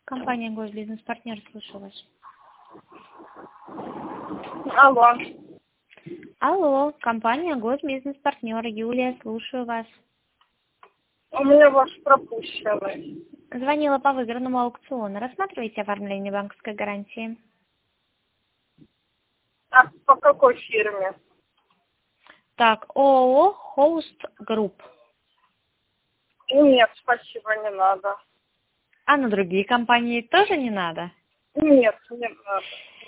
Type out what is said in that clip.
Компания «Госбизнес-партнер», слушаю вас. Алло. Алло, компания «Госбизнес-партнер», Юлия, слушаю вас. У меня ваш пропущенный. Звонила по выигранному аукциону. Рассматриваете оформление банковской гарантии? А по какой фирме? Так, ООО «Хоуст Групп». Нет, спасибо, не надо. А на другие компании тоже не надо? Нет, не надо.